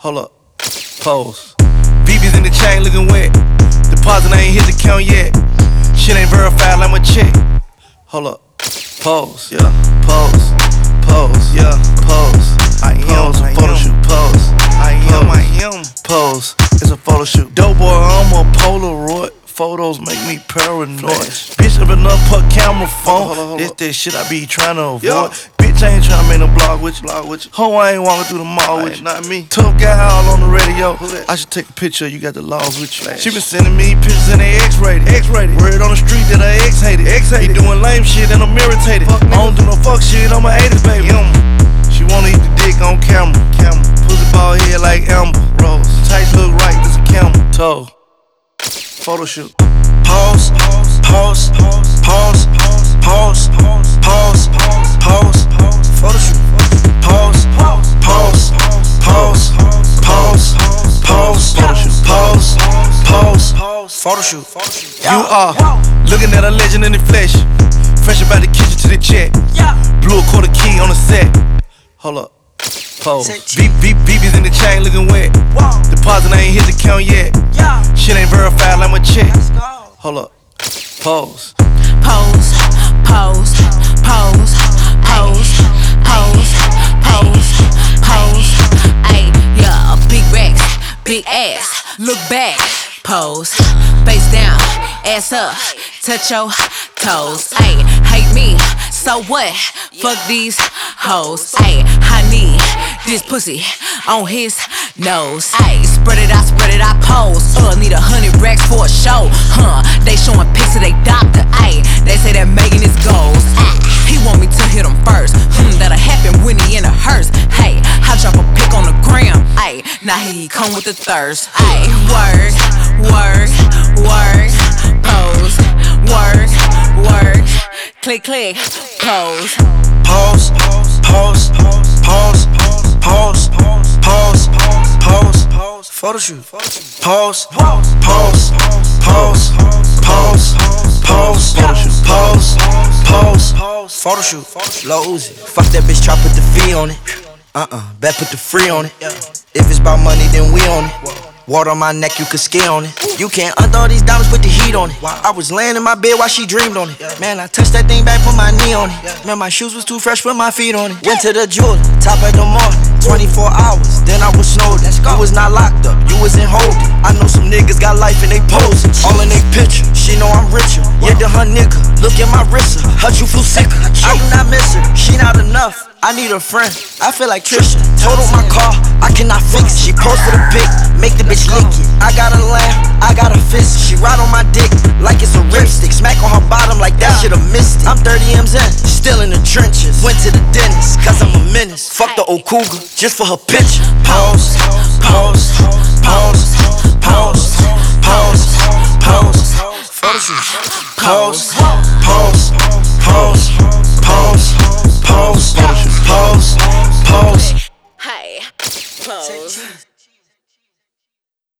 Hold up, pose. BB's in the chain looking wet. Deposit ain't hit the count yet. Shit ain't verified like my check. Hold up, pose, yeah, pose, yeah, pose. I am a photo shoot, pose. I am, pose. It's a photo shoot. Dope boy, I'm a Polaroid. Photos make me paranoid. Bitch up enough per camera phone. This that shit I be trying to avoid. Bitch, I ain't tryna make no blog with you. Ho, I ain't walking through the mall with you. Not me. Tough guy all on the radio. I should take a picture. You got the laws with you. She been sending me pictures in the X-rated. Word on the street that her ex hated. He doing lame shit and I'm irritated. I don't do no fuck shit. I'm a 80s baby. She wanna eat the dick on camera. Pussy ball head like Amber Rose. Tights look right. This a camel toe. Photo shoot. Pause, pause, pause, pause, pause, pause, photo shoot. Pause, pause, pause, pause, pause, photo shoot. Pause, photo shoot. You are looking at a legend in the flesh. Fresh about the kitchen to the check. Blew a quarter key on the set. Hold up. Pose. BB's in the chain looking wet. Deposit ain't hit the count yet. Shit ain't verified like my check. Hold up. Pose. Pose, pose, pose, pose, pose, pose, pose. Ayy, yeah, big racks, big ass. Look back, pose. Face down, ass up, touch your toes. Ayy, hate me, so what? Fuck these hoes. Ayy, I need this pussy on his nose. Ayy, spread it out, pose. Need 100 racks for a show. They showing pics of they doctor. Ayy, they say that Megan is goals. He want me to hit him first. That'll happen when he in a hearse. Hey, I drop a pic on the gram. Ayy, now he come with the thirst. Ayy, work, work, work, pose, work, work, click, click, pose. Pause, pause, pause, pause, pause, pause, photo shoot. Pause, pause, pause, pause, pause, photo shoot. Pause, photo shoot. Lil Uzi, fuck that bitch, try put the fee on it. Bet put the free on it. If it's about money, then we on it. Water on my neck, you could ski on it. You can't unthaw these diamonds, put the heat on it. I was laying in my bed while she dreamed on it. Man, I touched that thing back, put my knee on it. Man, my shoes was too fresh, put my feet on it. Went to the jeweler, top of the morning, 24 hours, then I was snowed. You was not locked up, you was in holding. I know some niggas got life and they posing. All in they picture, she know I'm richer. Yeah, to her nigga, look at my wrist, her you feel sicker. I do not miss her, she not enough. I need a friend, I feel like Trisha. Totaled my car, I cannot fix it. She post for the pic, make the bitch lick it. I got a lamb, I got a fist. She ride on my dick like it's a ripstick. Smack on her bottom like that should've missed it. I'm 30 M's in, still in the trenches. Went to the dentist, cause I'm a menace. Fuck the old cougar, just for her picture. Pause, pause, pause, pause, pause, pause, photo shoot. Pause, pause, pause, pause, pause, pause, pause, pause. Hey, pose.